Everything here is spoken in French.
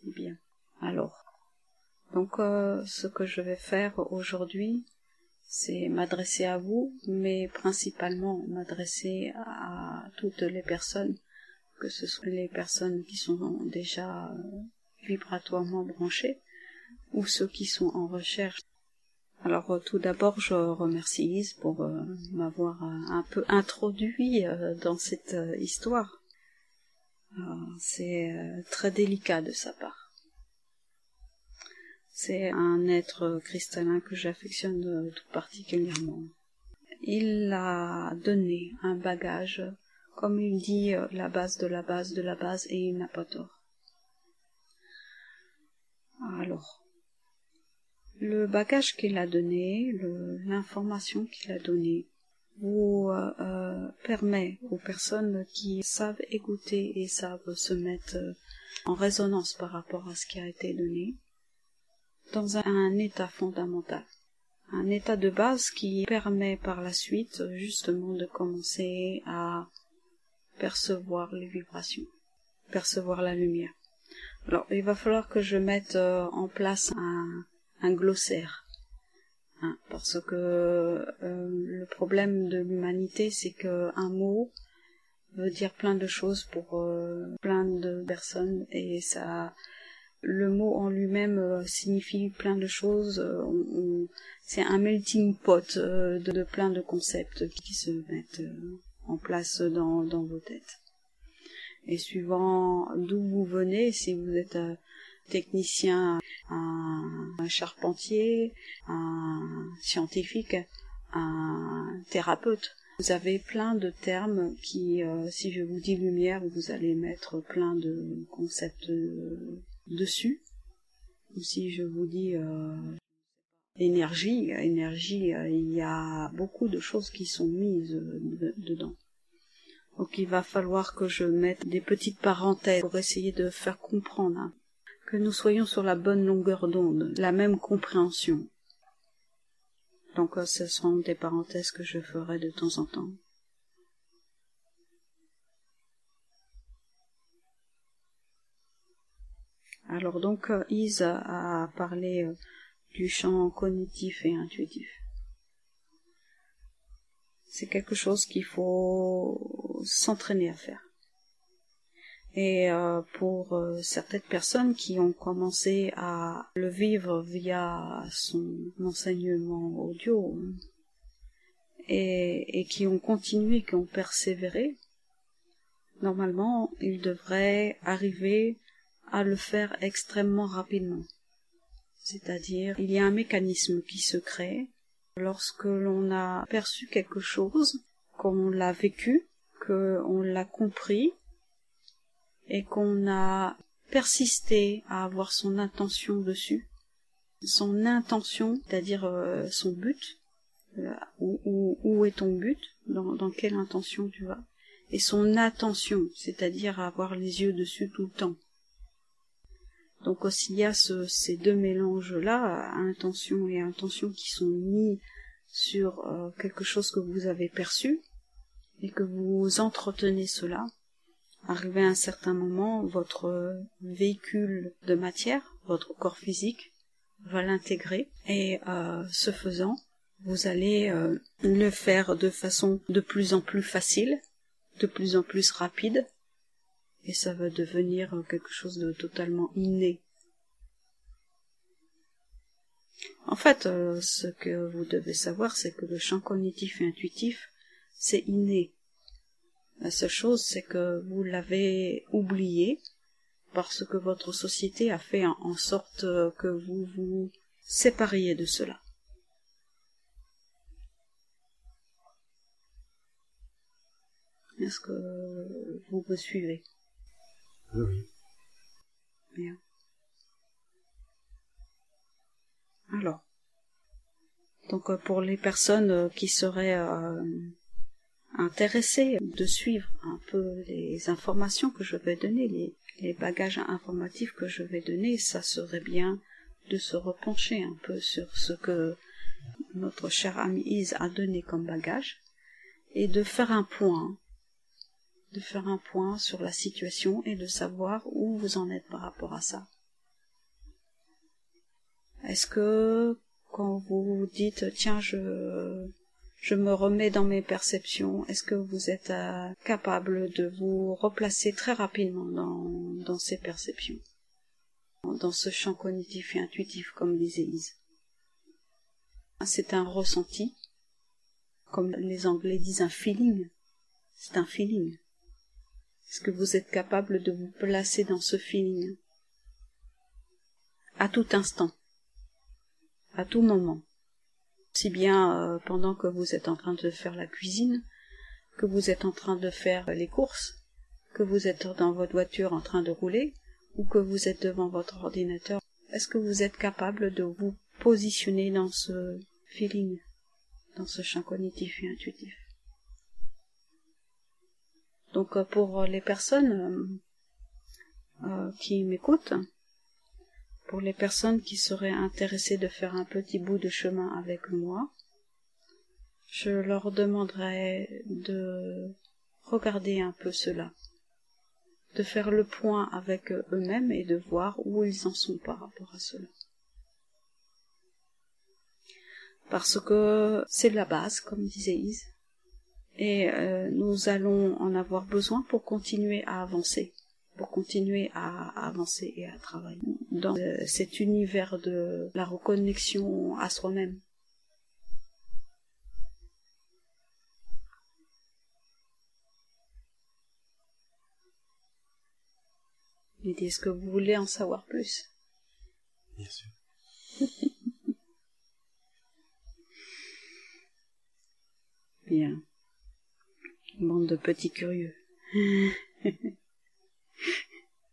Bien. Alors, donc ce que je vais faire aujourd'hui, c'est m'adresser à vous, mais principalement m'adresser à toutes les personnes, que ce soit les personnes qui sont déjà vibratoirement branchées, ou ceux qui sont en recherche. Alors tout d'abord, je remercie Lise pour m'avoir un peu introduit dans cette histoire. C'est très délicat de sa part. C'est un être cristallin que j'affectionne tout particulièrement. Il a donné un bagage, comme il dit, la base de la base de la base, et il n'a pas tort. Alors, le bagage qu'il a donné, l'information qu'il a donnée, vous permet aux personnes qui savent écouter et savent se mettre en résonance par rapport à ce qui a été donné, dans un état fondamental, un état de base qui permet par la suite justement de commencer à percevoir les vibrations, percevoir la lumière. Alors il va falloir que je mette en place un glossaire, parce que le problème de l'humanité, c'est que un mot veut dire plein de choses pour plein de personnes, et ça, le mot en lui-même signifie plein de choses. C'est un melting pot de plein de concepts qui se mettent en place dans vos têtes. Et suivant d'où vous venez, si vous êtes technicien, un charpentier, un scientifique, un thérapeute, vous avez plein de termes qui, si je vous dis lumière, vous allez mettre plein de concepts dessus. Ou si je vous dis énergie, il y a beaucoup de choses qui sont mises dedans. Donc il va falloir que je mette des petites parenthèses pour essayer de faire comprendre, que nous soyons sur la bonne longueur d'onde, la même compréhension. Donc ce seront des parenthèses que je ferai de temps en temps. Alors donc Ise a parlé du champ cognitif et intuitif. C'est quelque chose qu'il faut s'entraîner à faire. Et pour certaines personnes qui ont commencé à le vivre via son enseignement audio et qui ont continué, qui ont persévéré, normalement, ils devraient arriver à le faire extrêmement rapidement. C'est-à-dire, il y a un mécanisme qui se crée lorsque l'on a perçu quelque chose, qu'on l'a vécu, qu'on l'a compris, et qu'on a persisté à avoir son intention dessus. Son intention, c'est-à-dire son but, où est ton but, dans quelle intention tu vas, et son attention, c'est-à-dire avoir les yeux dessus tout le temps. Donc s'il y a ces deux mélanges-là, intention et intention, qui sont mis sur quelque chose que vous avez perçu, et que vous entretenez cela, arrivé à un certain moment, votre véhicule de matière, votre corps physique, va l'intégrer, et ce faisant, vous allez le faire de façon de plus en plus facile, de plus en plus rapide, et ça va devenir quelque chose de totalement inné. En fait, ce que vous devez savoir, c'est que le champ cognitif et intuitif, c'est inné. La seule chose, c'est que vous l'avez oublié, parce que votre société a fait en sorte que vous vous sépariez de cela. Est-ce que vous me suivez? Oui. Bien. Alors, donc pour les personnes qui seraient intéressées de suivre un peu les informations que je vais donner, les bagages informatifs que je vais donner, ça serait bien de se repencher un peu sur ce que notre chère amie Ise a donné comme bagage, et de faire un point sur la situation et de savoir où vous en êtes par rapport à ça. Est-ce que quand vous dites tiens je me remets dans mes perceptions, est-ce que vous êtes capable de vous replacer très rapidement dans ces perceptions, dans ce champ cognitif et intuitif, comme disait Lise? C'est un ressenti, comme les Anglais disent un feeling. C'est un feeling. Est-ce que vous êtes capable de vous placer dans ce feeling à tout instant, à tout moment, aussi bien pendant que vous êtes en train de faire la cuisine, que vous êtes en train de faire les courses, que vous êtes dans votre voiture en train de rouler, ou que vous êtes devant votre ordinateur? Est-ce que vous êtes capable de vous positionner dans ce feeling, dans ce champ cognitif et intuitif? Donc pour les personnes qui m'écoutent, pour les personnes qui seraient intéressées de faire un petit bout de chemin avec moi, je leur demanderais de regarder un peu cela, de faire le point avec eux-mêmes et de voir où ils en sont par rapport à cela. Parce que c'est la base, comme disait Lise, et nous allons en avoir besoin pour continuer à avancer, et à travailler dans cet univers de la reconnexion à soi-même. Est-ce que vous voulez en savoir plus? Bien sûr. Bien. Bande de petits curieux.